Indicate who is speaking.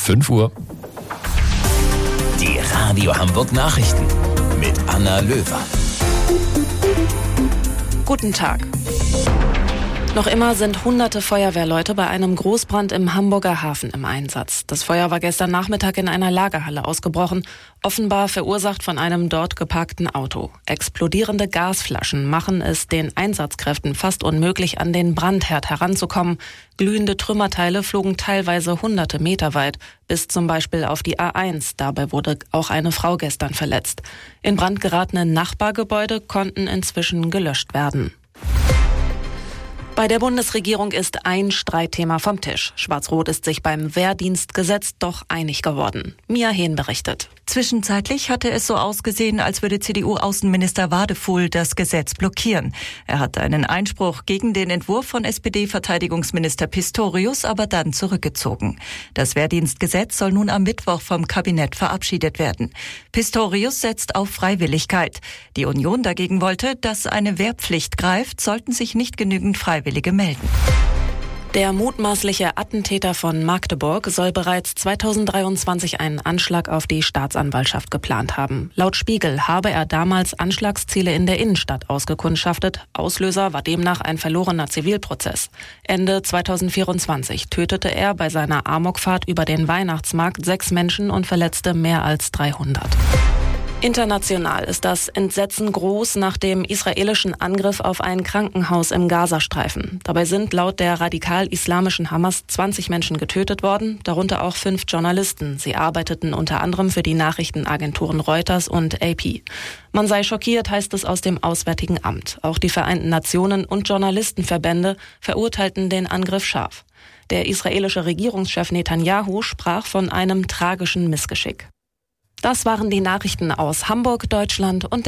Speaker 1: 5 Uhr.
Speaker 2: Die Radio Hamburg Nachrichten mit Anna Löwer.
Speaker 3: Guten Tag. Noch immer sind hunderte Feuerwehrleute bei einem Großbrand im Hamburger Hafen im Einsatz. Das Feuer war gestern Nachmittag in einer Lagerhalle ausgebrochen, offenbar verursacht von einem dort geparkten Auto. Explodierende Gasflaschen machen es den Einsatzkräften fast unmöglich, an den Brandherd heranzukommen. Glühende Trümmerteile flogen teilweise hunderte Meter weit, bis zum Beispiel auf die A1. Dabei wurde auch eine Frau gestern verletzt. In Brand geratene Nachbargebäude konnten inzwischen gelöscht werden. Bei der Bundesregierung ist ein Streitthema vom Tisch. Schwarz-Rot ist sich beim Wehrdienstgesetz doch einig geworden. Mia Hehn berichtet.
Speaker 4: Zwischenzeitlich hatte es so ausgesehen, als würde CDU-Außenminister Wadefuhl das Gesetz blockieren. Er hatte einen Einspruch gegen den Entwurf von SPD-Verteidigungsminister Pistorius aber dann zurückgezogen. Das Wehrdienstgesetz soll nun am Mittwoch vom Kabinett verabschiedet werden. Pistorius setzt auf Freiwilligkeit. Die Union dagegen wollte, dass eine Wehrpflicht greift, sollten sich nicht genügend Freiwillige melden.
Speaker 3: Der mutmaßliche Attentäter von Magdeburg soll bereits 2023 einen Anschlag auf die Staatsanwaltschaft geplant haben. Laut Spiegel habe er damals Anschlagsziele in der Innenstadt ausgekundschaftet. Auslöser war demnach ein verlorener Zivilprozess. Ende 2024 tötete er bei seiner Amokfahrt über den Weihnachtsmarkt 6 Menschen und verletzte mehr als 300. International ist das Entsetzen groß nach dem israelischen Angriff auf ein Krankenhaus im Gazastreifen. Dabei sind laut der radikal-islamischen Hamas 20 Menschen getötet worden, darunter auch 5 Journalisten. Sie arbeiteten unter anderem für die Nachrichtenagenturen Reuters und AP. Man sei schockiert, heißt es aus dem Auswärtigen Amt. Auch die Vereinten Nationen und Journalistenverbände verurteilten den Angriff scharf. Der israelische Regierungschef Netanyahu sprach von einem tragischen Missgeschick. Das waren die Nachrichten aus Hamburg, Deutschland und